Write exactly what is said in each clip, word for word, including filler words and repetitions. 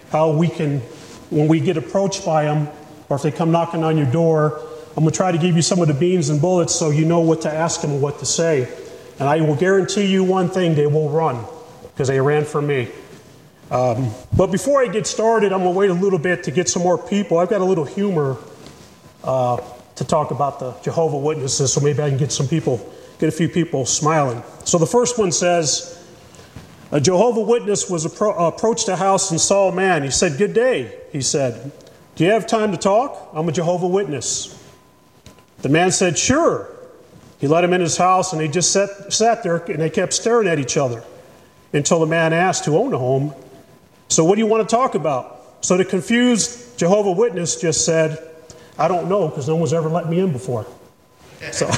how we can, when we get approached by them, or if they come knocking on your door, I'm going to try to give you some of the beans and bullets so you know what to ask them and what to say. And I will guarantee you one thing, they will run, because they ran from me. Um, but before I get started, I'm going to wait a little bit to get some more people. I've got a little humor uh, to talk about the Jehovah's Witnesses, so maybe I can get some people, get a few people smiling. So the first one says, a Jehovah's Witness was appro- approached a house and saw a man. He said, "Good day," he said. "Do you have time to talk? I'm a Jehovah's Witness." The man said, "Sure." He let him in his house, and they just sat, sat there, and they kept staring at each other until the man asked, who owned the home, "So what do you want to talk about?" So the confused Jehovah's Witness just said, "I don't know, because no one's ever let me in before." So,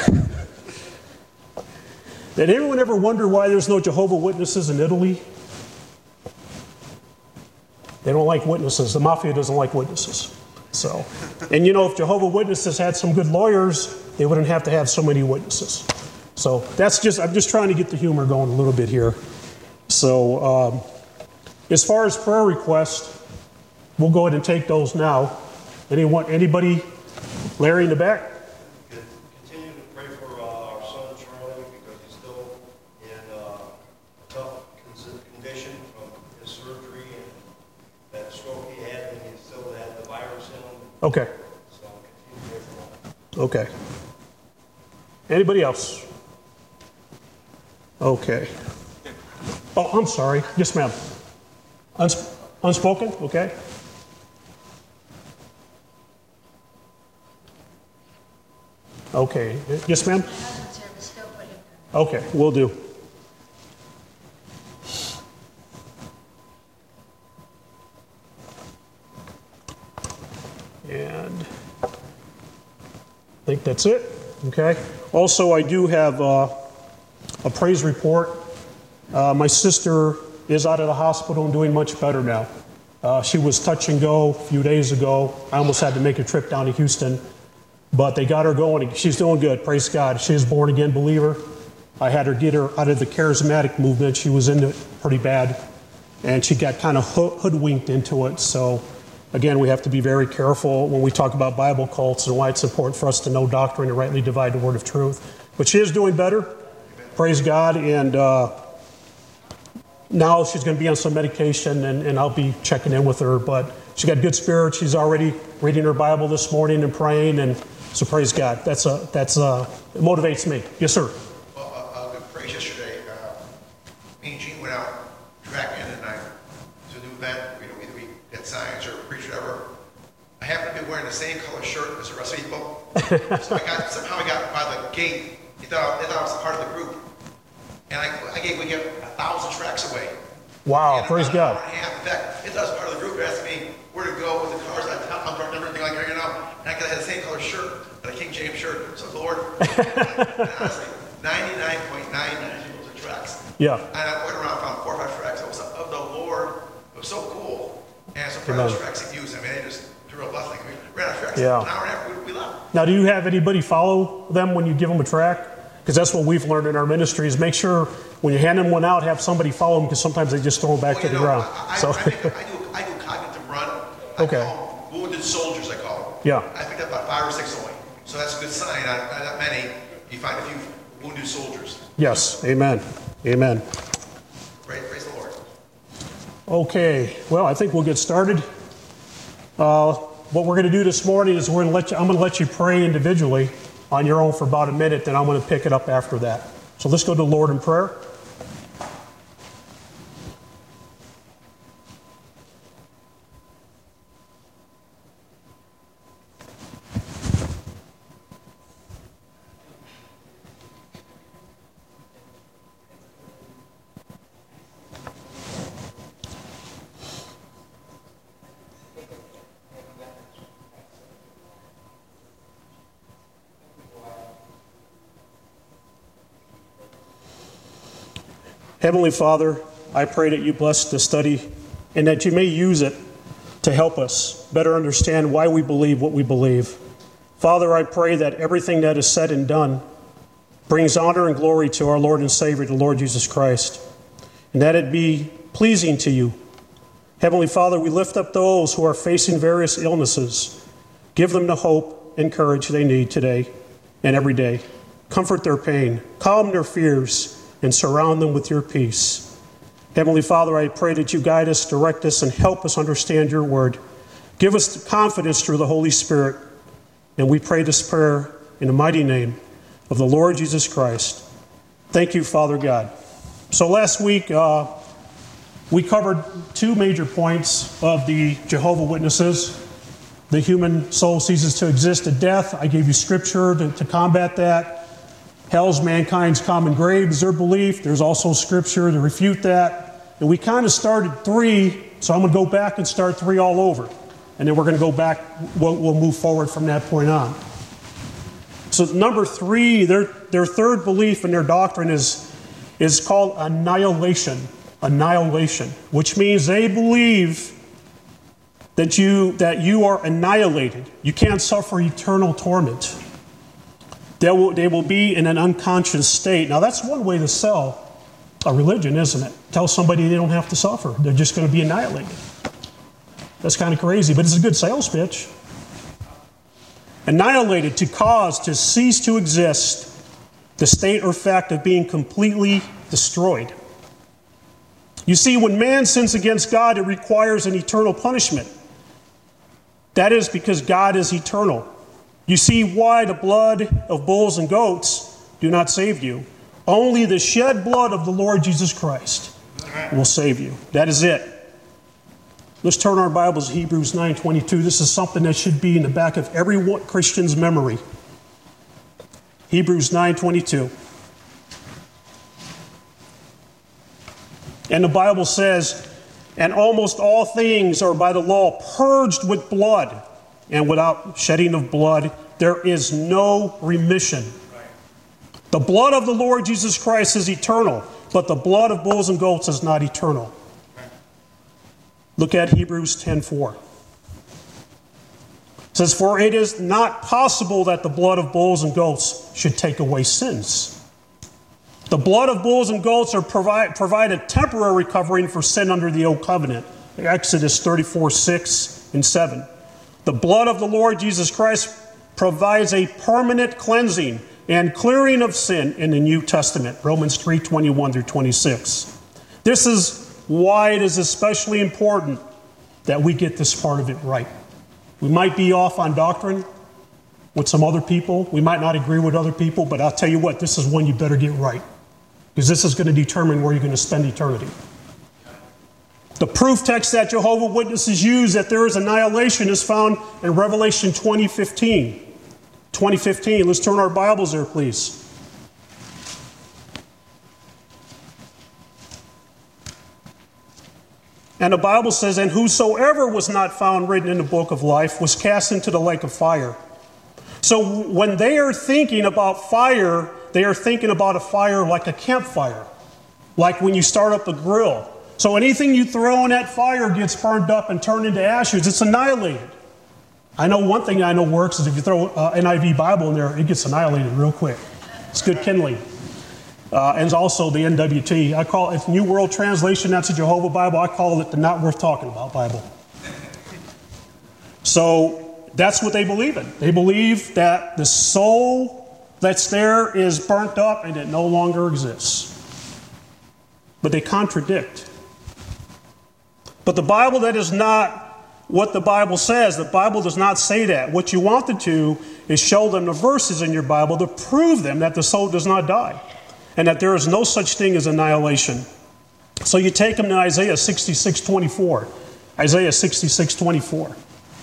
did anyone ever wonder why there's no Jehovah's Witnesses in Italy? They don't like witnesses. The mafia doesn't like witnesses. So, and you know, if Jehovah's Witnesses had some good lawyers, they wouldn't have to have so many witnesses. So that's just, I'm just trying to get the humor going a little bit here. So, um, as far as prayer requests, we'll go ahead and take those now. Anyone, anybody? Larry in the back? Continue to pray for uh, our son Charlie, because he's still in uh, a tough condition from his surgery and that stroke he had, and he still had the virus in him. Okay. So continue to pray for that. Okay. Anybody else? Okay. Oh, I'm sorry. Yes, ma'am. Uns- unspoken? Okay. Okay. Yes, ma'am? Okay, will do. And I think that's it. Okay. Also, I do have uh, a praise report. Uh, my sister is out of the hospital and doing much better now. Uh, she was touch and go a few days ago. I almost had to make a trip down to Houston, but they got her going. She's doing good, praise God. She is a born-again believer. I had her get her out of the charismatic movement. She was into it pretty bad, and she got kind of hoodwinked into it. So, again, we have to be very careful when we talk about Bible cults and why it's important for us to know doctrine and rightly divide the word of truth. But she is doing better, praise God, and uh, now she's going to be on some medication, and, and I'll be checking in with her. But she got good spirit. She's already reading her Bible this morning and praying, and so praise God. That's a, that's a, it motivates me. Yes, sir. Well, uh, uh, good praise yesterday. Uh, me and Gene went out tracking, and I to do that. You know, either we get science or preach whatever. I happened to be wearing the same color shirt as the rest of the people, so I got somehow I got by the gate. They thought, they thought I was part of the group. And I, I gave, we get a thousand tracks away. Wow, praise God. An hour and a half. In fact, it does part of the group. They're asking me where to go with the cars. I tell them and everything like that, you know. And I had the same color shirt, but a King James shirt. So the Lord, and honestly, ninety-nine point nine nine of the tracks. Yeah. And I went around, found four or five tracks. It was of the Lord. It was so cool. And some of those tracks he used. I mean, it just threw a blessing. We ran out of tracks. Yeah. An hour and a half, we, we left. Now, do you have anybody follow them when you give them a track? Because that's what we've learned in our ministry is make sure when you hand them one out, have somebody follow them, because sometimes they just throw them back well, to the know, ground. I, I, so. I, make, I, do, I do cognitive run. I Okay. call them wounded soldiers, I call them. Yeah. I picked up about five or six only. So that's a good sign. Not, not many. You find a few wounded soldiers. Yes. Amen. Amen. Praise, praise the Lord. Okay. Well, I think we'll get started. Uh, what we're going to do this morning is we're going to let you, I'm going to let you pray individually on your own for about a minute, then I'm going to pick it up after that. So let's go to the Lord in prayer. Heavenly Father, I pray that you bless the study and that you may use it to help us better understand why we believe what we believe. Father, I pray that everything that is said and done brings honor and glory to our Lord and Savior, the Lord Jesus Christ, and that it be pleasing to you, Heavenly Father, we lift up those who are facing various illnesses. Give them the hope and courage they need today and every day. Comfort their pain, calm their fears, and surround them with your peace. Heavenly Father, I pray that you guide us, direct us, and help us understand your word. Give us confidence through the Holy Spirit. And we pray this prayer in the mighty name of the Lord Jesus Christ. Thank you, Father God. So last week, uh, we covered two major points of the Jehovah's Witnesses. The human soul ceases to exist at death. I gave you scripture to, to combat that. Hell's mankind's common grave is their belief. There's also scripture to refute that. And we kind of started three, so I'm going to go back and start three all over. And then we're going to go back, we'll, we'll move forward from that point on. So number three, their, their third belief in their doctrine is, is called annihilation. Annihilation, which means they believe that you, that you are annihilated. You can't suffer eternal torment. They will, they will be in an unconscious state. Now that's one way to sell a religion, isn't it? Tell somebody they don't have to suffer. They're just going to be annihilated. That's kind of crazy, but it's a good sales pitch. Annihilated, to cause, to cease to exist, the state or fact of being completely destroyed. You see, when man sins against God, it requires an eternal punishment. That is because God is eternal. You see why the blood of bulls and goats do not save you. Only the shed blood of the Lord Jesus Christ will save you. That is it. Let's turn our Bibles to Hebrews nine twenty-two. This is something that should be in the back of every Christian's memory. Hebrews nine twenty-two. And the Bible says, and almost all things are by the law purged with blood, and without shedding of blood there is no remission. The blood of the Lord Jesus Christ is eternal, but the blood of bulls and goats is not eternal. Look at Hebrews ten four. It says, for it is not possible that the blood of bulls and goats should take away sins. The blood of bulls and goats are provide, provide a temporary covering for sin under the old covenant. Exodus thirty-four six and seven. The blood of the Lord Jesus Christ provides a permanent cleansing and clearing of sin in the New Testament. Romans three twenty-one through twenty-six. This is why it is especially important that we get this part of it right. We might be off on doctrine with some other people. We might not agree with other people, but I'll tell you what, this is one you better get right, because this is going to determine where you're going to spend eternity. The proof text that Jehovah's Witnesses use that there is annihilation is found in Revelation twenty fifteen. twenty fifteen. Let's turn our Bibles there, please. And the Bible says, and whosoever was not found written in the book of life was cast into the lake of fire. So when they are thinking about fire, they are thinking about a fire like a campfire, like when you start up a grill. So anything you throw in that fire gets burned up and turned into ashes. It's annihilated. I know one thing I know works is if you throw uh, N I V Bible in there, it gets annihilated real quick. It's good kindling. Uh, and also the N W T. I call it New World Translation. That's a Jehovah Bible. I call it the not worth talking about Bible. So that's what they believe in. They believe that the soul that's there is burnt up and it no longer exists. But they contradict. But the Bible, that is not what the Bible says. The Bible does not say that. What you want to do is show them the verses in your Bible to prove them that the soul does not die and that there is no such thing as annihilation. So you take them to Isaiah sixty-six twenty-four. Isaiah sixty-six twenty-four.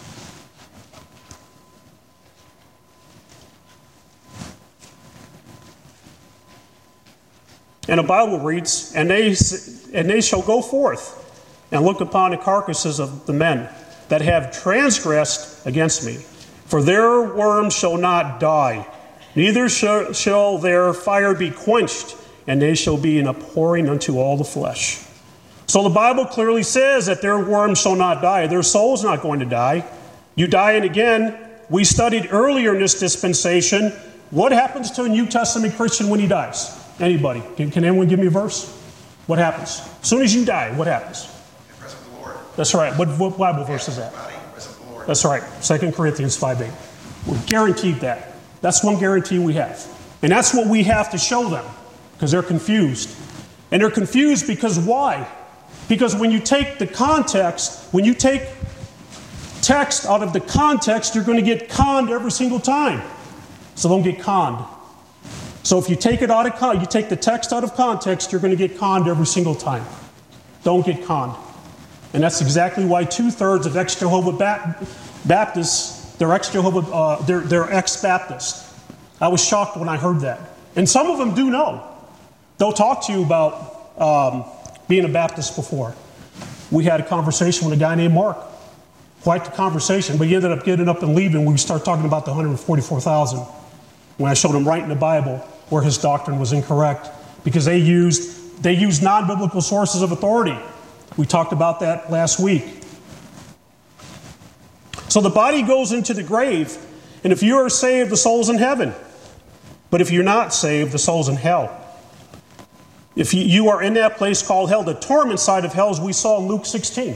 And the Bible reads, and they, and they shall go forth and look upon the carcasses of the men that have transgressed against me. For their worms shall not die, neither shall, shall their fire be quenched, and they shall be an abhorring unto all the flesh. So the Bible clearly says that their worms shall not die. Their soul's not going to die. You die, and again, we studied earlier in this dispensation, what happens to a New Testament Christian when he dies? Anybody? Can, can anyone give me a verse? What happens? As soon as you die, what happens? In the presence of the Lord. That's right. What, what Bible verse is that? Body, present the Lord. That's right. Second Corinthians five eight. We're guaranteed that. That's one guarantee we have. And that's what we have to show them, because they're confused. And they're confused because why? Because when you take the context, when you take text out of the context, you're going to get conned every single time. So don't get conned. So if you take it out of con- you take the text out of context, you're going to get conned every single time. Don't get conned. And that's exactly why two-thirds of ex-Jehovah Bap- Baptists, they're ex-Jehovah, uh, they're, they're ex-Baptist. I was shocked when I heard that. And some of them do know. They'll talk to you about um, being a Baptist before. We had a conversation with a guy named Mark. Quite the conversation, but he ended up getting up and leaving when we started talking about the one hundred forty-four thousand. When I showed him right in the Bible where his doctrine was incorrect, because they used, they used non-biblical sources of authority. We talked about that last week. So the body goes into the grave, and if you are saved, the soul's in heaven. But if you're not saved, the soul's in hell. If you, you are in that place called hell, the torment side of hell, as we saw in Luke sixteen.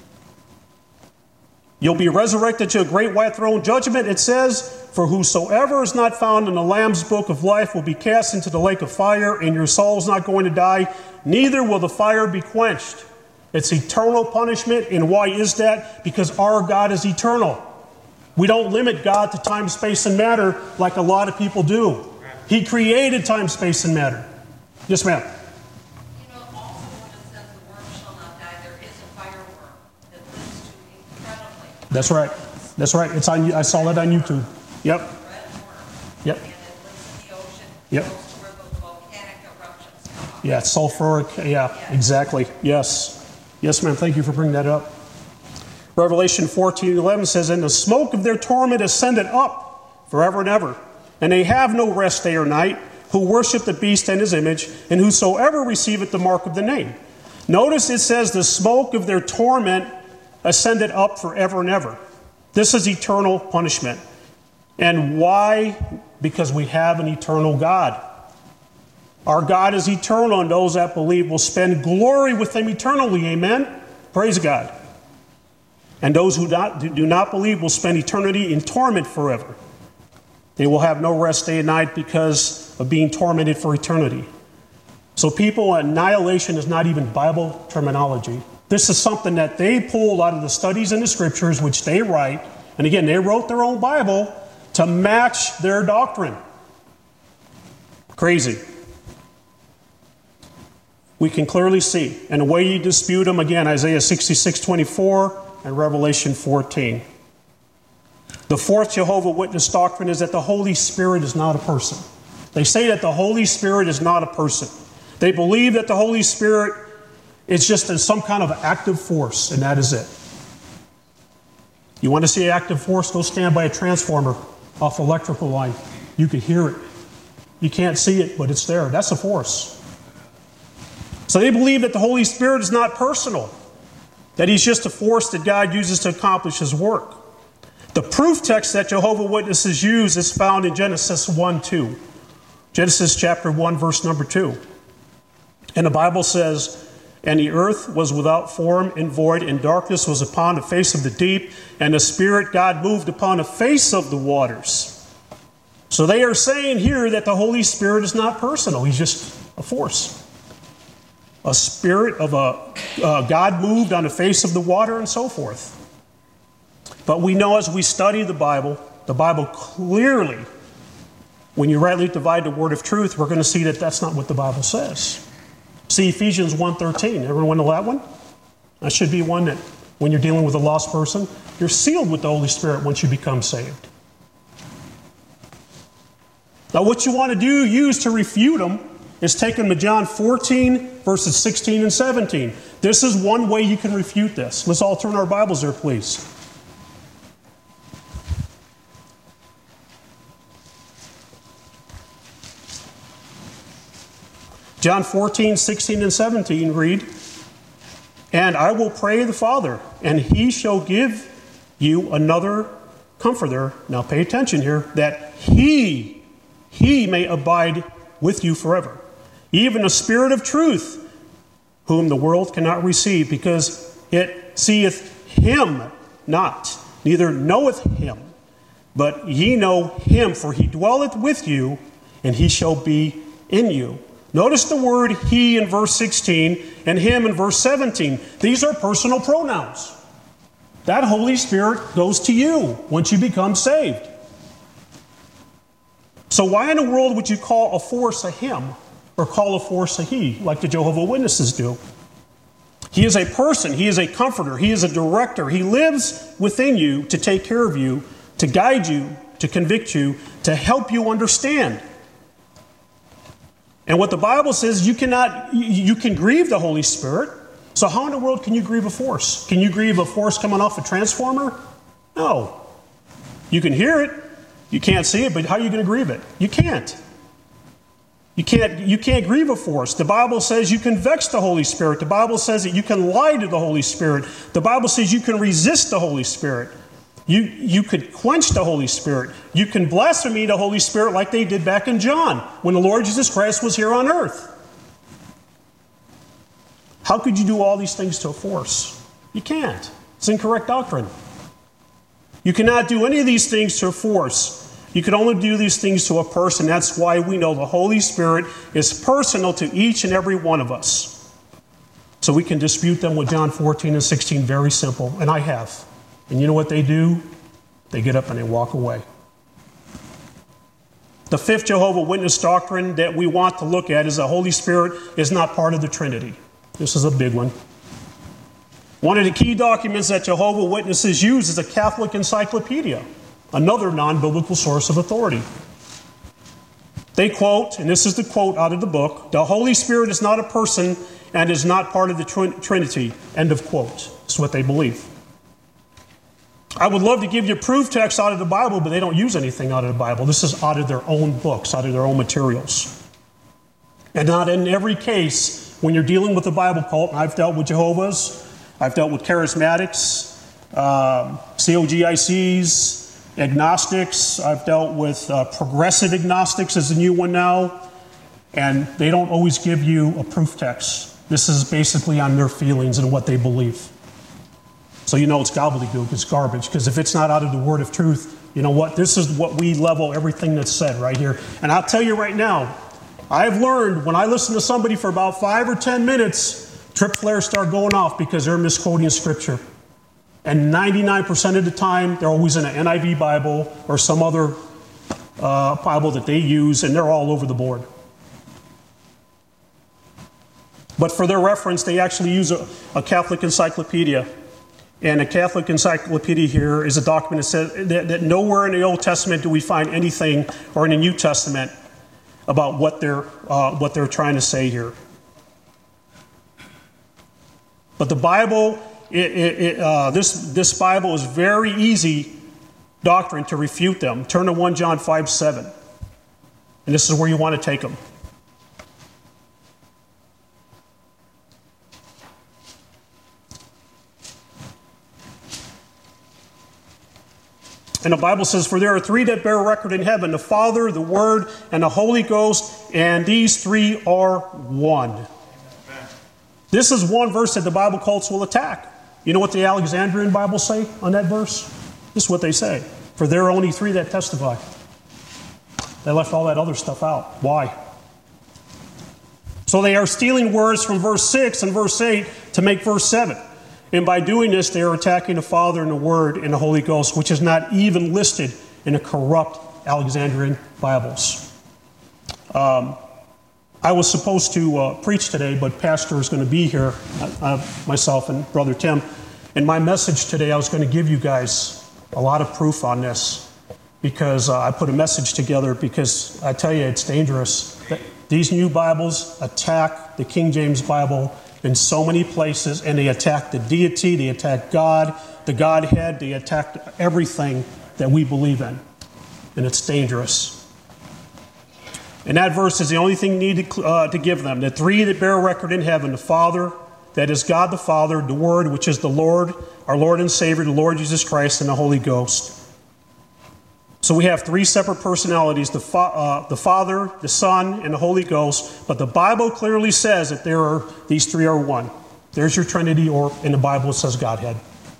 You'll be resurrected to a great white throne judgment. It says, for whosoever is not found in the Lamb's book of life will be cast into the lake of fire, and your soul's not going to die, neither will the fire be quenched. It's eternal punishment. And why is that? Because our God is eternal. We don't limit God to time, space, and matter like a lot of people do. He created time, space, and matter. Yes, ma'am. You know, also when it says the worm shall not die, there is a fireworm that lives to incredibly. That's right. That's right. It's on. I saw that on YouTube. Yep. Red worm. Yep. And it lives in the ocean. Yep. Goes to where those volcanic eruptions come up. Yeah, sulfuric. Yeah, exactly. Yes. Yes, ma'am. Thank you for bringing that up. Revelation fourteen eleven says, and the smoke of their torment ascended up forever and ever. And they have no rest day or night, who worship the beast and his image, and whosoever receiveth the mark of the name. Notice it says the smoke of their torment ascended up forever and ever. This is eternal punishment. And why? Because we have an eternal God. Our God is eternal, and those that believe will spend glory with him eternally. Amen? Praise God. And those who not, do not believe will spend eternity in torment forever. They will have no rest day and night because of being tormented for eternity. So people, annihilation is not even Bible terminology. This is something that they pulled out of the studies in the scriptures, which they write. And again, they wrote their own Bible to match their doctrine. Crazy. We can clearly see. And the way you dispute them, again, Isaiah sixty-six twenty-four and Revelation fourteen. The fourth Jehovah Witness doctrine is that the Holy Spirit is not a person. They say that the Holy Spirit is not a person. They believe that the Holy Spirit is just some kind of active force, and that is it. You want to see active force? Go stand by a transformer off an electrical line. You can hear it. You can't see it, but it's there. That's a force. So they believe that the Holy Spirit is not personal, that he's just a force that God uses to accomplish his work. The proof text that Jehovah's Witnesses use is found in Genesis one two. Genesis chapter one, verse number two. And the Bible says, and the earth was without form and void, and darkness was upon the face of the deep, and the Spirit God moved upon the face of the waters. So they are saying here that the Holy Spirit is not personal. He's just a force. A spirit of a uh, God moved on the face of the water and so forth. But we know as we study the Bible, the Bible clearly, when you rightly divide the word of truth, we're going to see that that's not what the Bible says. See Ephesians one thirteen. Everyone know that one? That should be one that when you're dealing with a lost person, you're sealed with the Holy Spirit once you become saved. Now what you want to do, use to refute them, is take them to John fourteen, verses sixteen and seventeen. This is one way you can refute this. Let's all turn our Bibles there, please. John fourteen, sixteen, and seventeen read, and I will pray the Father, and he shall give you another comforter. Now pay attention here, that he, he may abide with you forever. Even the Spirit of truth, whom the world cannot receive, because it seeth him not, neither knoweth him. But ye know him, for he dwelleth with you, and he shall be in you. Notice the word he in verse sixteen and him in verse seventeen. These are personal pronouns. That Holy Spirit goes to you once you become saved. So why in the world would you call a force a him or call a force a he, like the Jehovah's Witnesses do? He is a person. He is a comforter. He is a director. He lives within you to take care of you, to guide you, to convict you, to help you understand. And what the Bible says, you cannot, you can grieve the Holy Spirit. So how in the world can you grieve a force? Can you grieve a force coming off a transformer? No. You can hear it. You can't see it, but how are you going to grieve it? You can't. You can't, you can't grieve a force. The Bible says you can vex the Holy Spirit. The Bible says that you can lie to the Holy Spirit. The Bible says you can resist the Holy Spirit. You, you could quench the Holy Spirit. You can blaspheme the Holy Spirit like they did back in John when the Lord Jesus Christ was here on earth. How could you do all these things to a force? You can't. It's incorrect doctrine. You cannot do any of these things to a force. You can only do these things to a person. That's why we know the Holy Spirit is personal to each and every one of us. So we can dispute them with John fourteen and sixteen, very simple. And I have. And you know what they do? They get up and they walk away. The fifth Jehovah's Witness doctrine that we want to look at is the Holy Spirit is not part of the Trinity. This is a big one. One of the key documents that Jehovah's Witnesses use is a Catholic encyclopedia, another non-biblical source of authority. They quote, and this is the quote out of the book, "The Holy Spirit is not a person and is not part of the trin- Trinity." End of quote. That's what they believe. I would love to give you proof text out of the Bible, but they don't use anything out of the Bible. This is out of their own books, out of their own materials. And not in every case, when you're dealing with the Bible cult, and I've dealt with Jehovah's, I've dealt with charismatics, um, C O G I Cs, agnostics. I've dealt with uh, progressive agnostics as the new one now. And they don't always give you a proof text. This is basically on their feelings and what they believe. So you know it's gobbledygook, it's garbage. Because if it's not out of the word of truth, you know what? This is what we level everything that's said right here. And I'll tell you right now, I've learned when I listen to somebody for about five or ten minutes, trip flares start going off because they're misquoting Scripture. And ninety-nine percent of the time, they're always in an N I V Bible or some other uh, Bible that they use, and they're all over the board. But for their reference, they actually use a, a Catholic encyclopedia. And a Catholic encyclopedia here is a document that says that, that nowhere in the Old Testament do we find anything, or in the New Testament, about what they're, uh, what they're trying to say here. But the Bible, it, it, it, uh, this, this Bible is very easy doctrine to refute them. Turn to First John five seven. And this is where you want to take them. And the Bible says, "For there are three that bear record in heaven, the Father, the Word, and the Holy Ghost, and these three are one." Amen. This is one verse that the Bible cults will attack. You know what the Alexandrian Bible say on that verse? This is what they say. "For there are only three that testify." They left all that other stuff out. Why? So they are stealing words from verse six and verse eight to make verse seven. And by doing this, they are attacking the Father and the Word and the Holy Ghost, which is not even listed in the corrupt Alexandrian Bibles. Um, I was supposed to uh, preach today, but Pastor is going to be here, uh, myself and Brother Tim. And my message today, I was going to give you guys a lot of proof on this, because uh, I put a message together, because I tell you, it's dangerous. These new Bibles attack the King James Bible in so many places, and they attack the deity, they attack God, the Godhead, they attack everything that we believe in. And it's dangerous. And that verse is the only thing needed uh, to give them. The three that bear record in heaven, the Father, that is God the Father, the Word, which is the Lord, our Lord and Savior, the Lord Jesus Christ, and the Holy Ghost. So we have three separate personalities, the, fa- uh, the Father, the Son, and the Holy Ghost. But the Bible clearly says that there are these three are one. There's your Trinity, or in the Bible it says Godhead.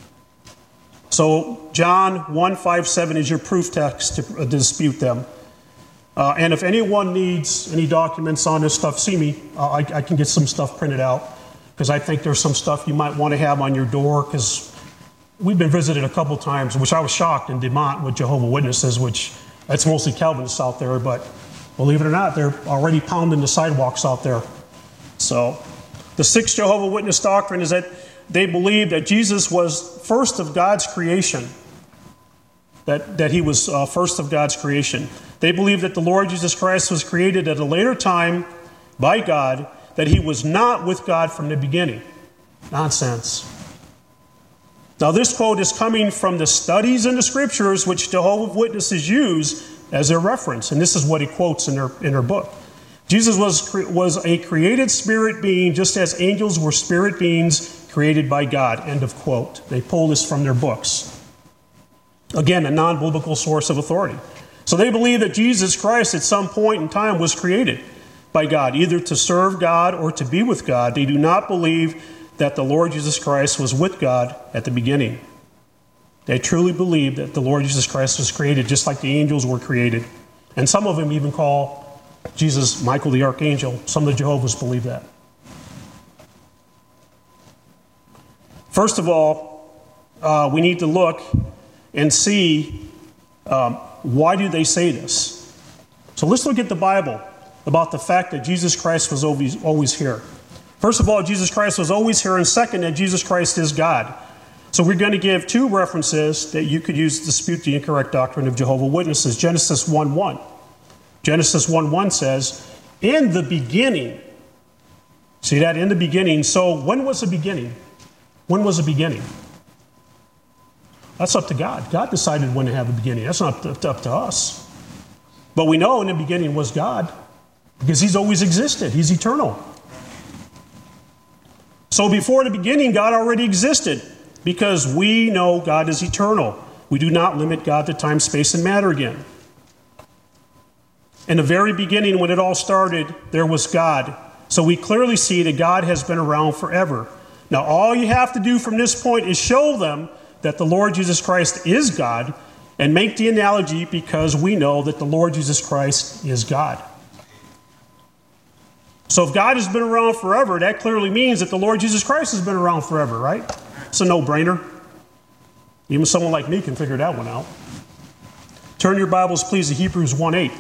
So John one, five, seven is your proof text to uh, dispute them. Uh, and if anyone needs any documents on this stuff, see me. Uh, I, I can get some stuff printed out, because I think there's some stuff you might want to have on your door, because we've been visited a couple times, which I was shocked in DeMont with Jehovah's Witnesses, which that's mostly Calvinists out there, but believe it or not, they're already pounding the sidewalks out there. So the sixth Jehovah's Witness doctrine is that they believe that Jesus was first of God's creation, that, that he was uh, first of God's creation. They believe that the Lord Jesus Christ was created at a later time by God, that he was not with God from the beginning. Nonsense. Now this quote is coming from the studies in the scriptures which Jehovah's Witnesses use as their reference, and this is what he quotes in their, in their book. Jesus was, was a created spirit being, just as angels were spirit beings created by God. End of quote. They pull this from their books. Again, a non-biblical source of authority. So they believe that Jesus Christ at some point in time was created by God, either to serve God or to be with God. They do not believe that the Lord Jesus Christ was with God at the beginning. They truly believe that the Lord Jesus Christ was created just like the angels were created. And some of them even call Jesus Michael the Archangel. Some of the Jehovah's believe that. First of all, uh, we need to look and see um, why do they say this. So let's look at the Bible about the fact that Jesus Christ was always, always here. First of all, Jesus Christ was always here, and second, that Jesus Christ is God. So we're going to give two references that you could use to dispute the incorrect doctrine of Jehovah's Witnesses. Genesis one one. Genesis one one says, in the beginning. See that? In the beginning. So when was the beginning? When was the beginning? That's up to God. God decided when to have a beginning. That's not up to us. But we know in the beginning was God, because he's always existed. He's eternal. So before the beginning, God already existed, because we know God is eternal. We do not limit God to time, space, and matter again. In the very beginning, when it all started, there was God. So we clearly see that God has been around forever. Now, all you have to do from this point is show them that the Lord Jesus Christ is God, and make the analogy, because we know that the Lord Jesus Christ is God. So if God has been around forever, that clearly means that the Lord Jesus Christ has been around forever, right? It's a no-brainer. Even someone like me can figure that one out. Turn your Bibles, please, to Hebrews one eight.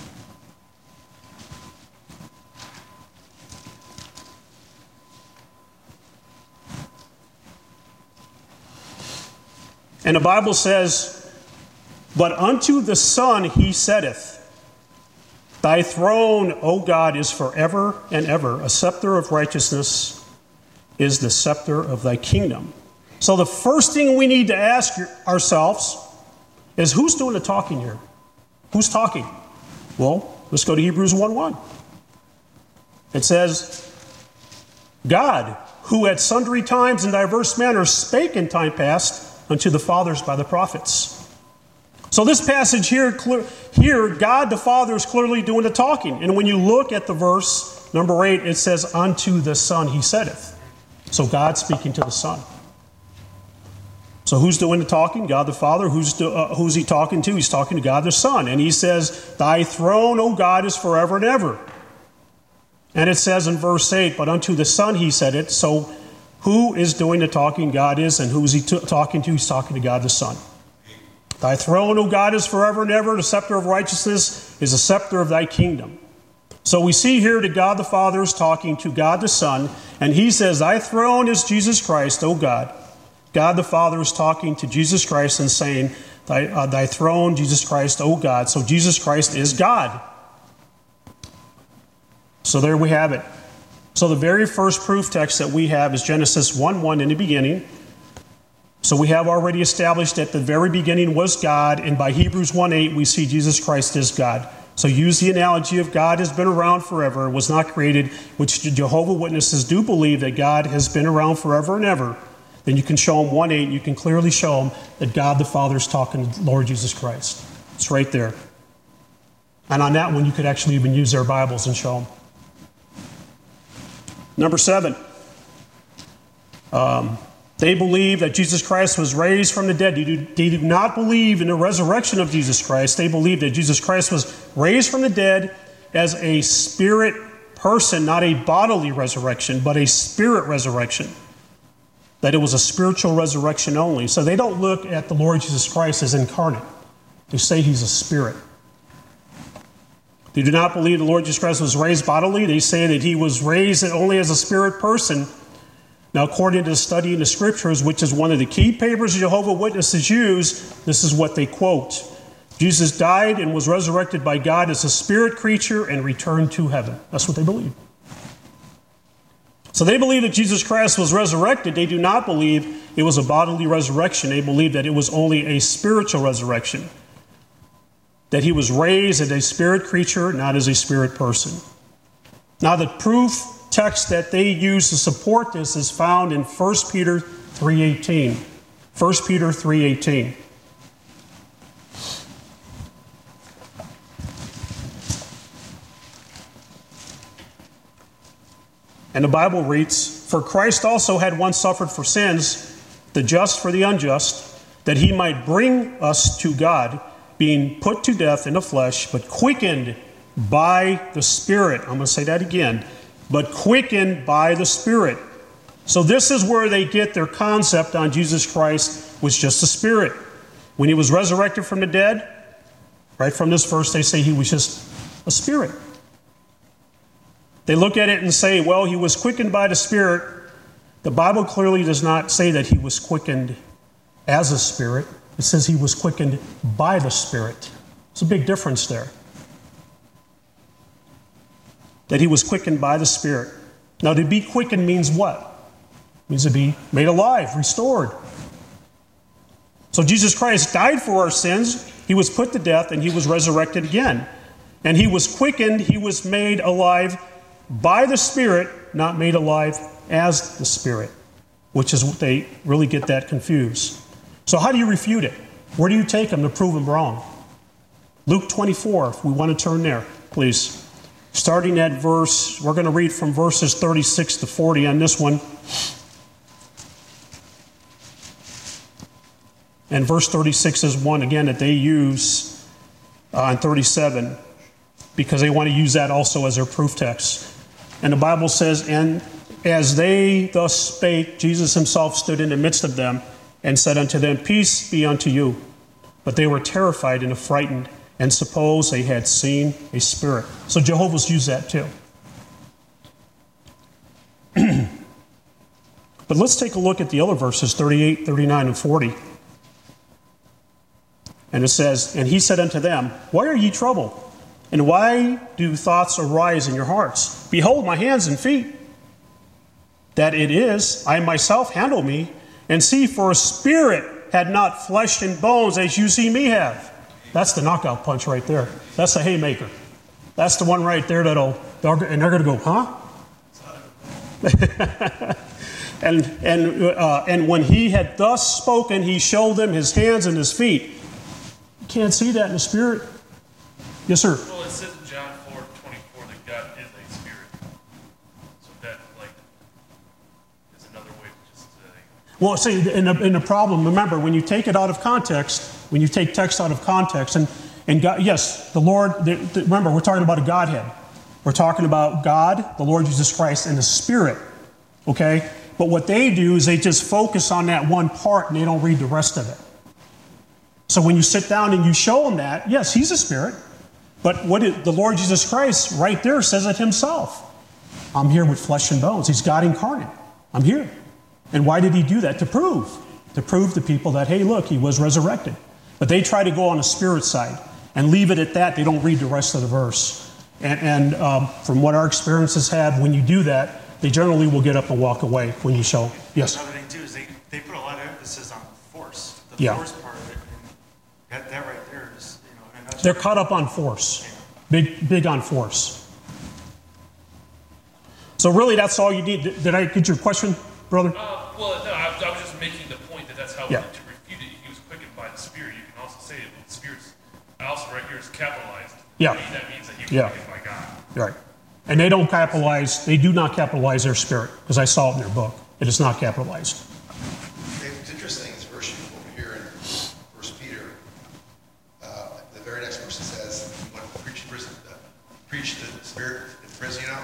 And the Bible says, but unto the Son he saith, thy throne, O God, is forever and ever. A scepter of righteousness is the scepter of thy kingdom. So the first thing we need to ask ourselves is, who's doing the talking here? Who's talking? Well, let's go to Hebrews one one. It says, God, who at sundry times in diverse manners spake in time past unto the fathers by the prophets. So this passage here, clear, here, God the Father is clearly doing the talking. And when you look at the verse, number eight, it says, unto the Son he saith. So God's speaking to the Son. So who's doing the talking? God the Father. Who's, do, uh, who's he talking to? He's talking to God the Son. And he says, thy throne, O God, is forever and ever. And it says in verse eight, but unto the Son he said it. So who is doing the talking? God is. And who is he t- talking to? He's talking to God the Son. Thy throne, O God, is forever and ever. The scepter of righteousness is the scepter of thy kingdom. So we see here that God the Father is talking to God the Son, and he says, thy throne is Jesus Christ, O God. God the Father is talking to Jesus Christ and saying, thy, uh, thy throne, Jesus Christ, O God. So Jesus Christ is God. So there we have it. So the very first proof text that we have is Genesis one one in the beginning. So we have already established that the very beginning was God, and by Hebrews one eight we see Jesus Christ is God. So use the analogy of God has been around forever, was not created, which the Jehovah's Witnesses do believe that God has been around forever and ever. Then you can show them one eight, you can clearly show them that God the Father is talking to Lord Jesus Christ. It's right there. And on that one you could actually even use their Bibles and show them. Number seven. Um, they believe that Jesus Christ was raised from the dead. They do, they do not believe in the resurrection of Jesus Christ. They believe that Jesus Christ was raised from the dead as a spirit person, not a bodily resurrection, but a spirit resurrection. That it was a spiritual resurrection only. So they don't look at the Lord Jesus Christ as incarnate. They say he's a spirit. They do not believe the Lord Jesus Christ was raised bodily. They say that he was raised only as a spirit person. Now, according to the study in the scriptures, which is one of the key papers Jehovah's Witnesses use, this is what they quote. Jesus died and was resurrected by God as a spirit creature and returned to heaven. That's what they believe. So they believe that Jesus Christ was resurrected. They do not believe it was a bodily resurrection. They believe that it was only a spiritual resurrection. That he was raised as a spirit creature, not as a spirit person. Now the proof text that they use to support this is found in First Peter three eighteen. First Peter three eighteen. And the Bible reads, "For Christ also had once suffered for sins, the just for the unjust, that he might bring us to God, being put to death in the flesh, but quickened by the Spirit." I'm going to say that again. But quickened by the Spirit. So this is where they get their concept on Jesus Christ was just a spirit. When he was resurrected from the dead, right from this verse, they say he was just a spirit. They look at it and say, well, he was quickened by the Spirit. The Bible clearly does not say that he was quickened as a spirit. It says he was quickened by the Spirit. There's a big difference there. That he was quickened by the Spirit. Now, to be quickened means what? It means to be made alive, restored. So Jesus Christ died for our sins. He was put to death and he was resurrected again. And he was quickened, he was made alive by the Spirit, not made alive as the Spirit, which is what they really get that confused. So how do you refute it? Where do you take them to prove them wrong? Luke twenty-four, if we want to turn there, please. Starting at verse, we're going to read from verses thirty-six to forty on this one. And verse thirty-six is one, again, that they use uh, on thirty-seven, because they want to use that also as their proof text. And the Bible says, "And as they thus spake, Jesus himself stood in the midst of them and said unto them, Peace be unto you. But they were terrified and affrighted, and supposed they had seen a spirit." So Jehovah's use that too. But let's take a look at the other verses, thirty-eight, thirty-nine, and forty. And it says, "And he said unto them, Why are ye troubled? And why do thoughts arise in your hearts? Behold my hands and feet, that it is, I myself handle me, and see, for a spirit had not flesh and bones as you see me have." That's the knockout punch right there. That's the haymaker. That's the one right there that'll, and they're going to go, huh? and and uh, and when he had thus spoken, he showed them his hands and his feet. You can't see that in the spirit. Yes, sir. Well, it says in John four twenty-four that God is a spirit. So that, like, is another way to just say. Well, see, in the, in the problem, remember, when you take it out of context, when you take text out of context, and, and God, yes, the Lord, the, the, remember, we're talking about a Godhead. We're talking about God, the Lord Jesus Christ, and the Spirit, okay? But what they do is they just focus on that one part and they don't read the rest of it. So when you sit down and you show them that, yes, he's a spirit. But what it, the Lord Jesus Christ right there says it himself. I'm here with flesh and bones. He's God incarnate. I'm here. And why did he do that? To prove. To prove to people that, hey, look, he was resurrected. But they try to go on the spirit side and leave it at that. They don't read the rest of the verse. And, and um, from what our experiences have, when you do that, they generally will get up and walk away when you show. Yes? Another thing, too, is they, they put a lot of emphasis on force. The Yeah. force part of it. And that, that right there is, you know, and that's They're caught up on force. Big, big on force. So really, that's all you need. Did, did I get your question, brother? Uh, well, no, I, I was just making the point that that's how Yeah. to refute it. He was quickened by the Spirit. You can also say it with the Spirit's. Also, right here is capitalized. Yeah. That means that he was Yeah. quickened by God. Right. And they don't capitalize, they do not capitalize their spirit, because I saw it in their book. It is not capitalized. It's interesting, this verse over here in First Peter, uh, the very next verse it says, when preach, uh, preach the Spirit in prison, you know,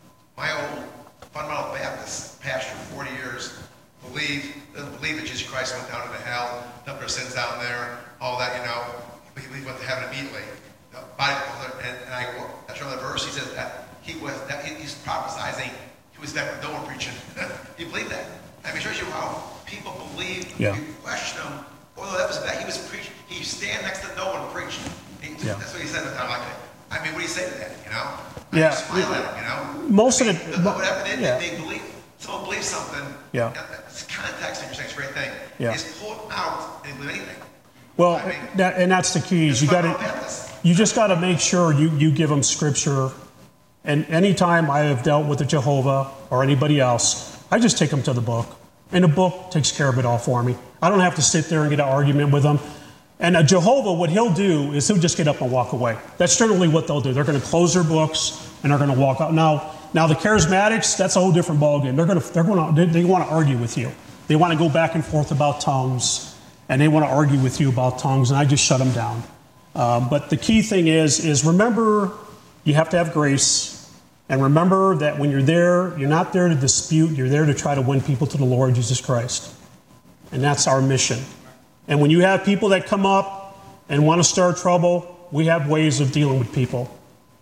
my old fundamental Baptist pastor for forty years believe, doesn't believe that Jesus Christ went down into hell, dumped our sins down there, all that, you know, he believed he went to heaven immediately. The Bible, and, and I, that's another verse, he says that he was, that he, he's prophesizing, he was that door preaching. He believed that. I mean, it shows you how people believe, Yeah. you question him, although that was that he was preaching, he stand next to no one preaching. He, Yeah. That's what he said. I like it. I mean, what do you say to that, you know? I Yeah. just smile at him, you know? Most I of mean, it- the- Whatever they, yeah. they believe, someone believes something, Yeah. it's context, and you're saying it's a great thing. Yeah. Is pull it out and believe anything. Well, I mean, that, and that's the key. Is you it's got fundamental to, Baptist. you just got to make sure you, you give them scripture. And anytime I have dealt with the Jehovah or anybody else, I just take them to the book. And the book takes care of it all for me. I don't have to sit there and get an argument with them. And a Jehovah, what he'll do is he'll just get up and walk away. That's generally what they'll do. They're going to close their books and they're going to walk out. Now, now the charismatics, that's a whole different ballgame. They're going to, they're going to, they, they want to argue with you. They want to go back and forth about tongues, and they want to argue with you about tongues, and I just shut them down. Um, but the key thing is, is remember, you have to have grace. And remember that when you're there, you're not there to dispute, you're there to try to win people to the Lord Jesus Christ. And that's our mission. And when you have people that come up and want to start trouble, we have ways of dealing with people.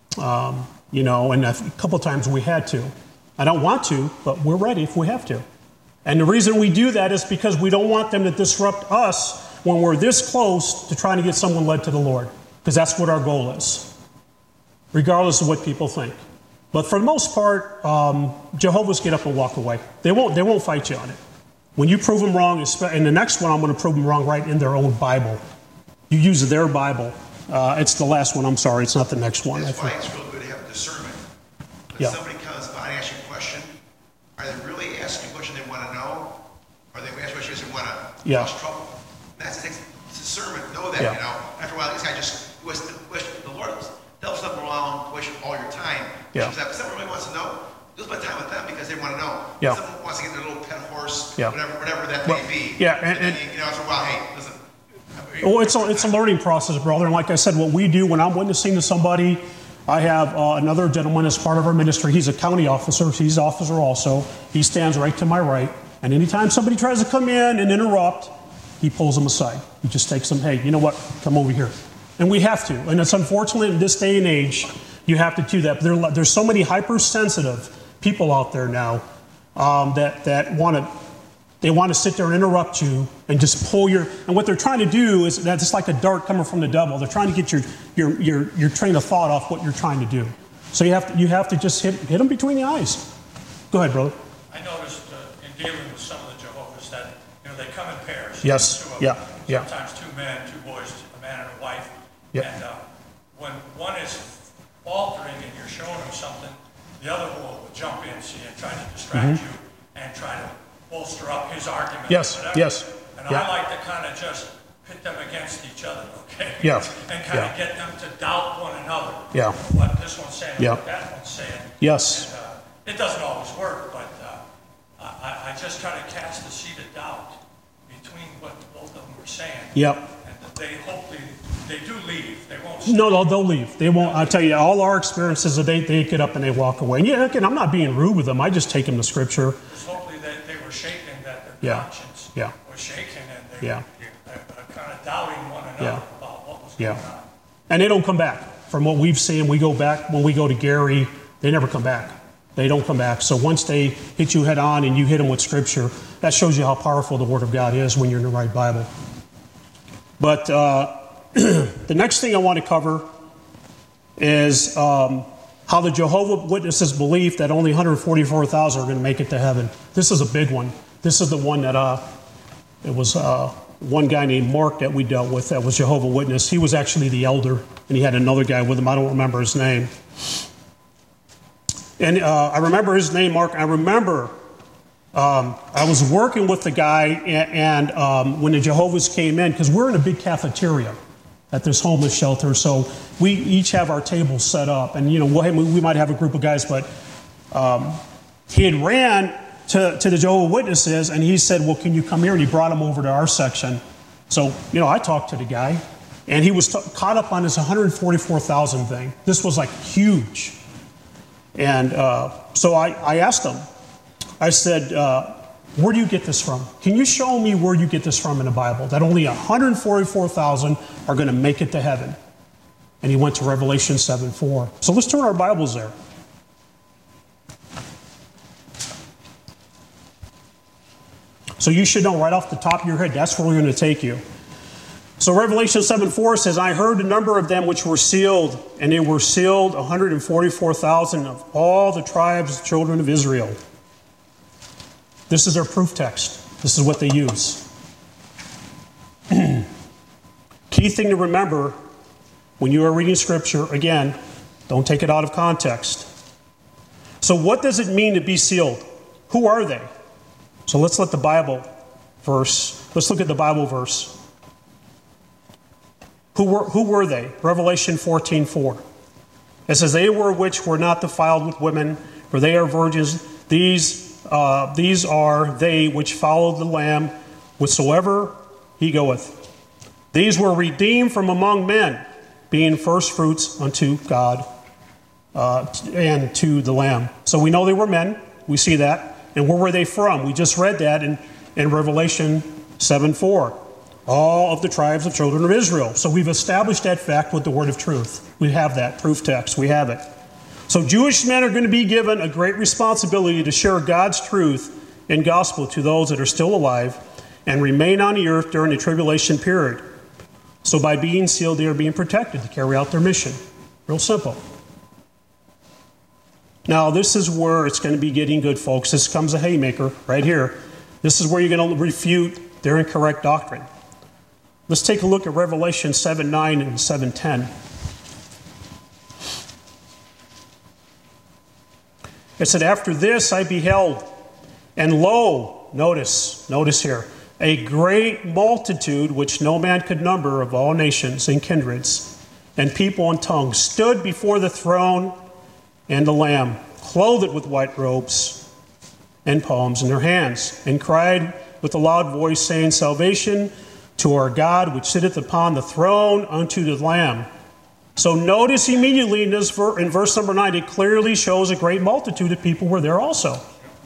Um, you know, and a couple of times we had to. I don't want to, but we're ready if we have to. And the reason we do that is because we don't want them to disrupt us when we're this close to trying to get someone led to the Lord. Because that's what our goal is, regardless of what people think. But for the most part, um, Jehovah's get up and walk away. They won't, they won't fight you on it. When you prove them wrong, and the next one I'm going to prove them wrong right in their own Bible. You use their Bible. Uh, it's the last one, I'm sorry, it's not the next one. That's why it's real good to have discernment. When Yeah. somebody comes by and asks you a question, are they really asking a question they want to know? Or are they asking a question they want to Yeah. cause trouble? That's it takes discernment. Know that, Yeah. you know. After a while, this guy just was the question. The Lord tells them around, waste all your time. Yeah. If someone really wants to know, you'll spend time with them because they want to know. Yeah. If someone wants to get their little pet horse, Yeah. whatever, whatever that Well, may be. yeah, and- then, and- you know, after a while, hey, listen. Well, it's a, it's a learning process, brother. And like I said, what we do when I'm witnessing to somebody, I have uh, another gentleman as part of our ministry. He's a county officer. He's an officer also. He stands right to my right. And anytime somebody tries to come in and interrupt, he pulls them aside. He just takes them, hey, you know what? Come over here. And we have to. And it's unfortunate in this day and age, you have to do that. But there, there's so many hypersensitive people out there now um, that, that want to They want to sit there and interrupt you and just pull your, and what they're trying to do is that's just like a dart coming from the devil. They're trying to get your, your, your, your train of thought off what you're trying to do. So you have to, you have to just hit, hit them between the eyes. Go ahead, brother. I noticed uh, in dealing with some of the Jehovah's that, you know, they come in pairs. Yes. Two of Yeah. them. Yeah. Sometimes two men, two boys, a man and a wife. Yeah. And uh, when one is faltering and you're showing them something, the other will jump in, see, and try to distract you and try to bolster up his argument. Yes, or whatever. yes, And yeah. I like to kind of just pit them against each other, okay? Yeah, And kind yeah. of get them to doubt one another. Yeah. What this one's saying, Yeah. what that one's saying. Yes. And, uh, it doesn't always work, but uh, I, I just try to cast the seed of doubt between what both of them were saying. Yep. And that they hopefully, they do leave. They won't No, no, they'll leave. They won't. I tell you, all our experiences, they, they get up and they walk away. And yeah, again, I'm not being rude with them. I just take them to Scripture. Hopefully they, they were shaken, that their Yeah. conscience Yeah. was shaken, and they Yeah. were uh, kind of doubting one another Yeah. about what was Yeah. going on. And they don't come back. From what we've seen, we go back, when we go to Gary, they never come back. They don't come back. So once they hit you head on and you hit them with Scripture, that shows you how powerful the Word of God is when you're in the right Bible. But uh, the next thing I want to cover is um, how the Jehovah's Witnesses believe that only one hundred forty-four thousand are going to make it to heaven. This is a big one. This is the one that uh, it was uh, one guy named Mark that we dealt with that was Jehovah's Witness. He was actually the elder, and he had another guy with him. I don't remember his name. And uh, I remember his name, Mark. I remember um, I was working with the guy, and, and um, when the Jehovah's came in, because we're in a big cafeteria at this homeless shelter, so we each have our tables set up, and you know we'll have, we might have a group of guys, but um, he had ran to, to the Jehovah's Witnesses, and he said, well, can you come here? And he brought him over to our section. So, you know, I talked to the guy, and he was t- caught up on this one hundred forty-four thousand thing. This was like huge. And uh, so I, I asked him, I said, uh, where do you get this from? Can you show me where you get this from in the Bible, that only one hundred forty-four thousand are going to make it to heaven? And he went to Revelation seven four. So let's turn our Bibles there. So you should know right off the top of your head, that's where we're going to take you. So Revelation seven four says, I heard the number of them which were sealed, and they were sealed one hundred forty-four thousand of all the tribes of the children of Israel. This is their proof text. This is what they use. Key thing to remember when you are reading Scripture, again, don't take it out of context. So what does it mean to be sealed? Who are they? So let's let the Bible verse, let's look at the Bible verse. Who were, who were they? Revelation fourteen four. It says, they were which were not defiled with women, for they are virgins. These, uh, these are they which followed the Lamb, whithersoever he goeth. These were redeemed from among men, being firstfruits unto God uh, and to the Lamb. So we know they were men. We see that. And where were they from? We just read that in, in Revelation seven four. All of the tribes of children of Israel. So we've established that fact with the word of truth. We have that proof text. We have it. So Jewish men are going to be given a great responsibility to share God's truth and gospel to those that are still alive and remain on the earth during the tribulation period. So by being sealed, they are being protected to carry out their mission. Real simple. Now, this is where it's going to be getting good, folks. This comes a haymaker right here. This is where you're going to refute their incorrect doctrine. Let's take a look at Revelation seven nine and seven ten. It said, after this I beheld, and lo, notice, notice here, a great multitude which no man could number of all nations and kindreds and people and tongues stood before the throne and the Lamb, clothed with white robes and palms in their hands, and cried with a loud voice, saying, salvation to our God, which sitteth upon the throne, unto the Lamb. So notice immediately in, this ver- in verse number nine, it clearly shows a great multitude of people were there also,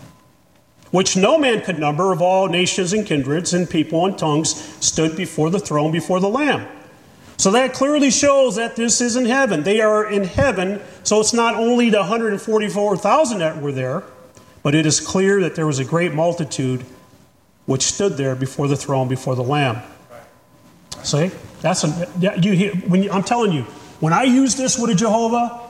which no man could number of all nations and kindreds and people and tongues stood before the throne, before the Lamb. So that clearly shows that this is in heaven. They are in heaven, so it's not only the one hundred forty-four thousand that were there, but it is clear that there was a great multitude which stood there before the throne, before the Lamb. Right. See? That's a, yeah, you hear, when you, I'm telling you, when I use this with a Jehovah,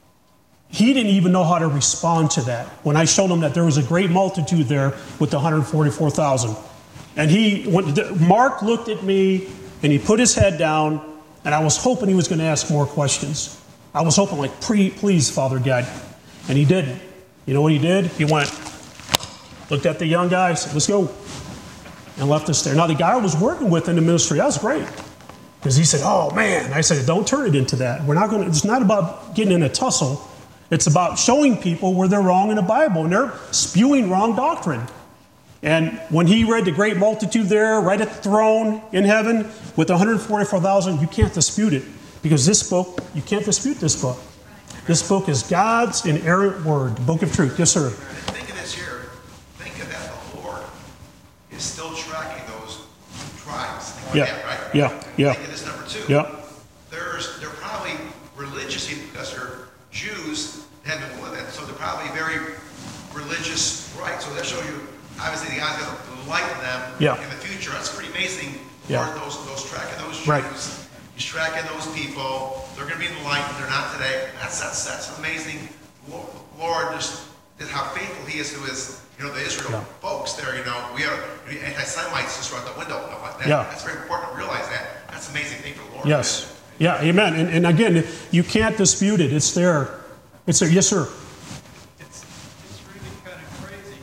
he didn't even know how to respond to that. When I showed him that there was a great multitude there with the one hundred forty-four thousand. And he, when, Mark looked at me and he put his head down, and I was hoping he was going to ask more questions. I was hoping, like, please, Father God. And he didn't. You know what he did? He went, looked at the young guy, said, let's go, and left us there. Now, the guy I was working with in the ministry, that was great. Because he said, oh, man. I said, don't turn it into that. We're not going to, it's not about getting in a tussle. It's about showing people where they're wrong in the Bible, and they're spewing wrong doctrine. And when he read the great multitude there, right at the throne in heaven, with one hundred forty-four thousand, you can't dispute it. Because this book, you can't dispute this book. This book is God's inerrant word, the book of truth. Yes, sir. Think of this here. Think of that the Lord is still tracking those tribes. Think Yeah. that, right? Yeah. Yeah. Think of this number two. Yeah. There's, they're probably religious people because they're Jews that have been living, so they're probably very religious, right? So that show you, obviously, the God's going to enlighten them Yeah. in the future. That's pretty amazing. Yeah. Lord, those, those tracking those Jews. Right. He's tracking those people. They're going to be enlightened. They're not today. That's that's that's amazing. Lord, Lord just is how faithful He is to His, you know, the Israel Yeah. folks there. You know, we are anti-Semites just right out the window. That, Yeah. That's very important to realize that. That's amazing thing for the Lord. Yes. Yeah, amen. And, and again, you can't dispute it. It's there. It's there. Yes, sir. It's, it's really kind of crazy.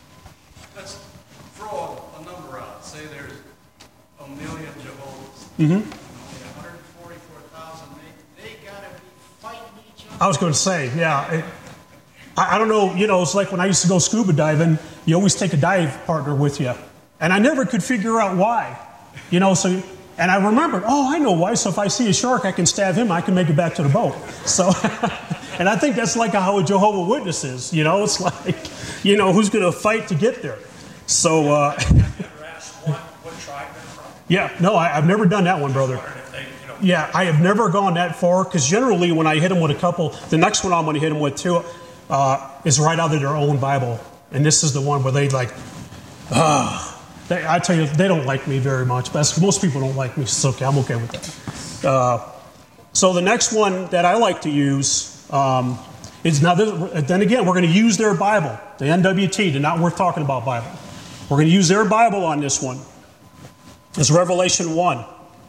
Let's throw a, a number out. Say there's a million Jehovah's. Mm-hmm. Only one hundred forty-four thousand. They, they got to be fighting each other. I was going to say, yeah. It, I, I don't know, you know, it's like when I used to go scuba diving, you always take a dive partner with you. And I never could figure out why. You know, so, and I remembered, oh, I know why. So if I see a shark, I can stab him, I can make it back to the boat. So, and I think that's like how a Jehovah's Witness is. You know, it's like, you know, who's going to fight to get there? So, uh, Have you ever asked what, what tribe they're from? yeah, no, I, I've never done that one, brother. Wondering if they, you know, Yeah, I have never gone that far, because generally when I hit them with a couple, the next one I'm going to hit them with too uh, is right out of their own Bible. And this is the one where they like, ah. They, I tell you, they don't like me very much. But most people don't like me, so it's okay. I'm okay with that. Uh, so the next one that I like to use um, is now. This, then again, we're going to use their Bible, the N W T, the Not Worth Talking About Bible. We're going to use their Bible on this one. It's Revelation one.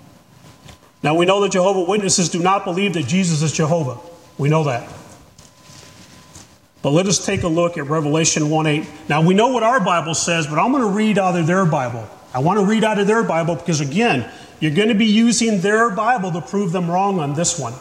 Now we know that Jehovah's Witnesses do not believe that Jesus is Jehovah. We know that. But let us take a look at Revelation one eight. Now, we know what our Bible says, but I'm going to read out of their Bible. I want to read out of their Bible because, again, you're going to be using their Bible to prove them wrong on this one.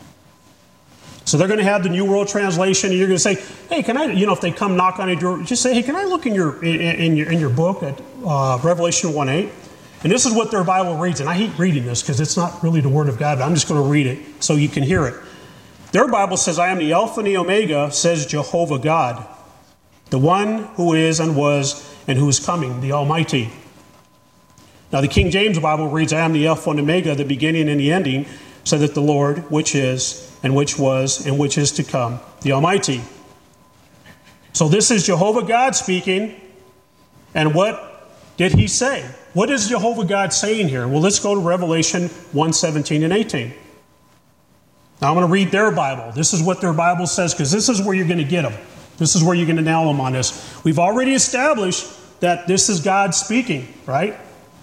So they're going to have the New World Translation, and you're going to say, hey, can I, you know, if they come knock on your door, just say, hey, can I look in your in, in your, in your book at uh, Revelation one eight? And this is what their Bible reads. And I hate reading this because it's not really the Word of God, but I'm just going to read it so you can hear it. Their Bible says, I am the Alpha and the Omega, says Jehovah God, the one who is and was and who is coming, the Almighty. Now the King James Bible reads, I am the Alpha and Omega, the beginning and the ending, so that the Lord, which is, and which was, and which is to come, the Almighty. So this is Jehovah God speaking, and what did he say? What is Jehovah God saying here? Well, let's go to Revelation one seventeen and eighteen. Now, I'm going to read their Bible. This is what their Bible says, because this is where you're going to get them. This is where you're going to nail them on this. We've already established that this is God speaking, right?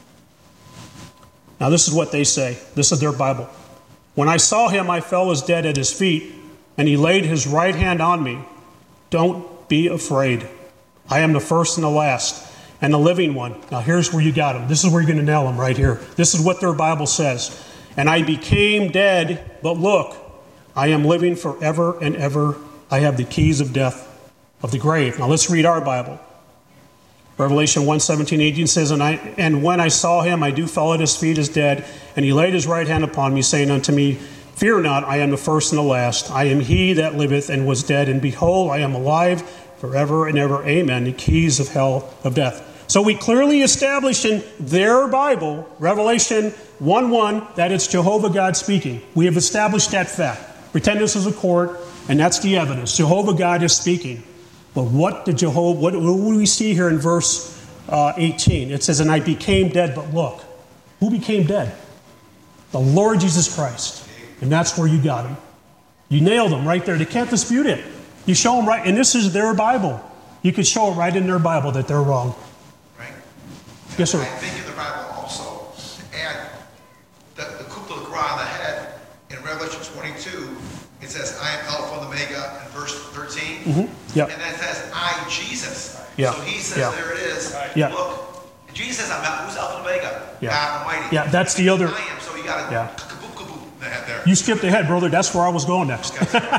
Now, this is what they say. This is their Bible. When I saw him, I fell as dead at his feet, and he laid his right hand on me. Don't be afraid. I am the first and the last, and the living one. Now, here's where you got them. This is where you're going to nail them right here. This is what their Bible says. And I became dead, but look, I am living forever and ever. I have the keys of death, of the grave. Now let's read our Bible. Revelation one seventeen, eighteen says, and, I, and when I saw him, I do fall at his feet as dead, and he laid his right hand upon me, saying unto me, fear not, I am the first and the last. I am he that liveth and was dead, and behold, I am alive forever and ever. Amen. The keys of hell, of death. So we clearly established in their Bible, Revelation one one, that it's Jehovah God speaking. We have established that fact. Pretend this is a court, and that's the evidence. Jehovah God is speaking. But what did Jehovah, what, what do we see here in verse uh, eighteen? It says, and I became dead, but look. Who became dead? The Lord Jesus Christ. And that's where you got him. You nailed him right there. They can't dispute it. You show them right, and this is their Bible. You could show it right in their Bible that they're wrong. Right? Yes, sir. I think in the Bible also, add the, the kupla on the head in Revelation twenty-two, it says, I am Alpha and Omega in verse thirteen. Mm-hmm. Yep. And then it says, I, Jesus. Yeah. So he says, Yeah. there it is. Yeah. Look, Jesus says, I'm Al- who's Alpha and Omega? Yeah. God Almighty. Yeah, that's the other- I am, so you got to Yeah. kaboom, kaboom, the head there. You skipped ahead, brother. That's where I was going next.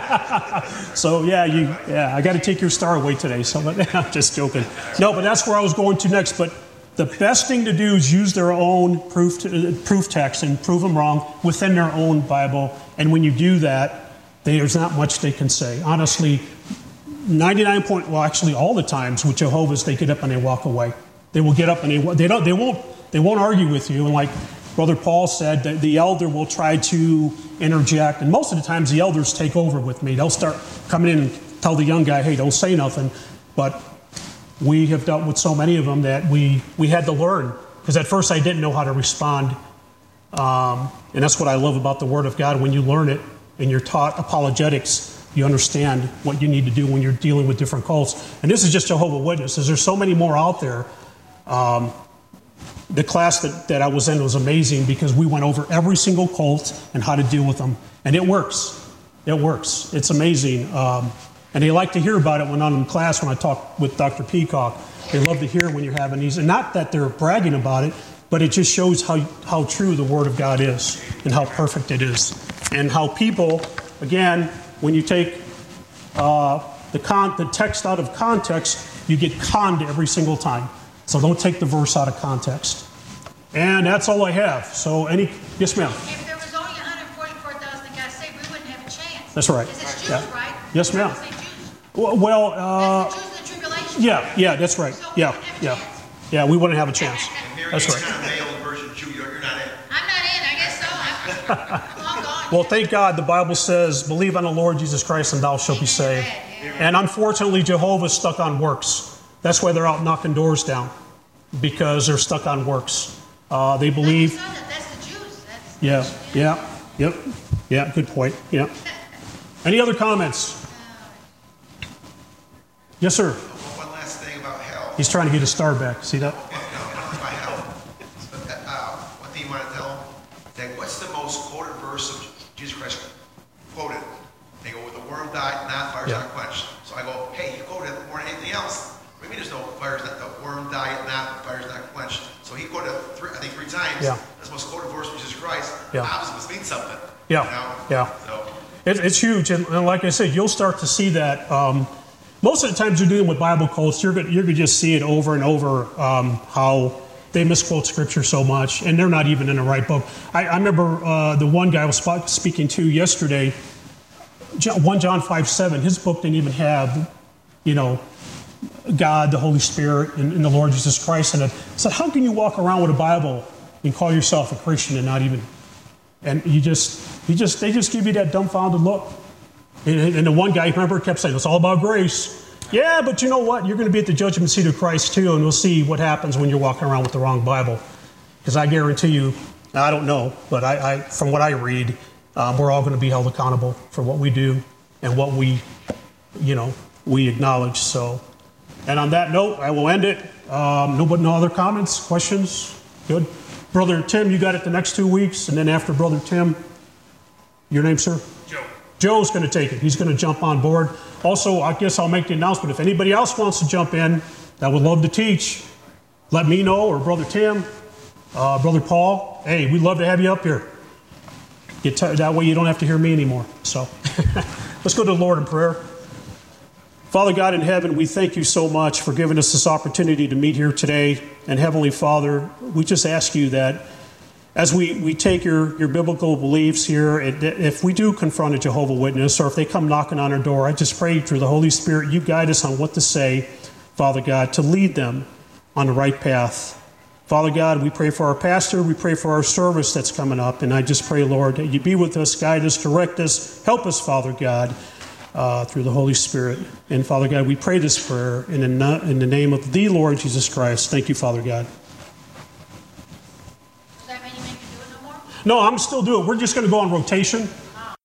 So yeah, you yeah, I got to take your star away today. So I'm just joking. No, but that's where I was going to next. But the best thing to do is use their own proof to, uh, proof text and prove them wrong within their own Bible. And when you do that, there's not much they can say. Honestly, ninety-nine point well, actually, all the times with Jehovah's, they get up and they walk away. They will get up and they they don't they won't they won't argue with you. And like Brother Paul said, that the elder will try to interject, and most of the times the elders take over with me. They'll start coming in and tell the young guy, hey, don't say nothing. But we have dealt with so many of them that we, we had to learn, because at first I didn't know how to respond. Um, and that's what I love about the Word of God. When you learn it and you're taught apologetics, you understand what you need to do when you're dealing with different cults. And this is just Jehovah's Witnesses. There's so many more out there. Um, The class that, that I was in was amazing because we went over every single cult and how to deal with them. And it works. It works. It's amazing. Um, and they like to hear about it when I'm in class, when I talk with Doctor Peacock. They love to hear when you're having these. And not that they're bragging about it, but it just shows how, how true the Word of God is and how perfect it is. And how people, again, when you take uh, the, con, the text out of context, you get conned every single time. So don't take the verse out of context. And that's all I have. So any, yes ma'am? If there was only one hundred forty-four thousand that got saved, we wouldn't have a chance. That's right. Because it's Jews, Yeah. right? Yes, ma'am. It doesn't say Jews. Well, well uh, That's the Jews in the tribulation. yeah, yeah, that's right. So we Yeah, wouldn't have a yeah. chance. Yeah, we wouldn't have a chance. And Mary That's Ann's right. kind of male version Jew, you're, you're not in. I'm not in, I guess so. I'm long gone. Well, thank God the Bible says, believe on the Lord Jesus Christ and thou shalt be saved. And unfortunately, Jehovah's stuck on works. That's why they're out knocking doors down, because they're stuck on works. Uh, they believe, That's the, that's the Jews. That's yeah, yeah, yep, yeah, good point, yeah. Any other comments? Yes, sir. One last thing about hell. He's trying to get his star back. See that? No, not about hell. But that, uh, one thing you want to tell them, that what's the most quoted verse of Jesus Christ quoted? They go, with the worm died, not fire's Yeah. not quenched. So I go, hey, you quoted it more than anything else. What do you mean there's no fire's not, the worm died, not fire's not quenched? So he quoted it three, I think three times. Yeah. That's the most quoted verse of Jesus Christ. Yeah. Obviously must mean something. Yeah, You know? yeah. So, It, it's huge, and, and like I said, you'll start to see that. Um, most of the times you're dealing with Bible quotes, you're going you're to just see it over and over, um, how they misquote Scripture so much, and they're not even in the right book. I, I remember uh, the one guy I was sp- speaking to yesterday, First John five seven, his book didn't even have, you know, God, the Holy Spirit, and, and the Lord Jesus Christ in it. I said, how can you walk around with a Bible and call yourself a Christian and not even... And you just, you just, they just give you that dumbfounded look. And, and the one guy, remember, kept saying, it's all about grace. Yeah, but you know what? You're going to be at the judgment seat of Christ too, and we'll see what happens when you're walking around with the wrong Bible. Because I guarantee you, I don't know, but I, I from what I read, um, we're all going to be held accountable for what we do and what we, you know, we acknowledge. So, and on that note, I will end it. Um, no, but no other comments, questions? Good. Brother Tim, you got it the next two weeks, and then after Brother Tim, your name, sir? Joe. Joe's going to take it. He's going to jump on board. Also, I guess I'll make the announcement. If anybody else wants to jump in that would love to teach, let me know, or Brother Tim, uh, Brother Paul. Hey, we'd love to have you up here. Get t- that way you don't have to hear me anymore. So let's go to the Lord in prayer. Father God in heaven, we thank you so much for giving us this opportunity to meet here today. And Heavenly Father, we just ask you that as we, we take your, your biblical beliefs here, it, if we do confront a Jehovah's Witness, or if they come knocking on our door, I just pray through the Holy Spirit, you guide us on what to say, Father God, to lead them on the right path. Father God, we pray for our pastor, we pray for our service that's coming up, and I just pray, Lord, that you be with us, guide us, direct us, help us, Father God, uh, through the Holy Spirit. And Father God, we pray this prayer in the, in the name of the Lord Jesus Christ. Thank you, Father God. Does that mean you make me do it no more? No, I'm still doing it. We're just going to go on rotation.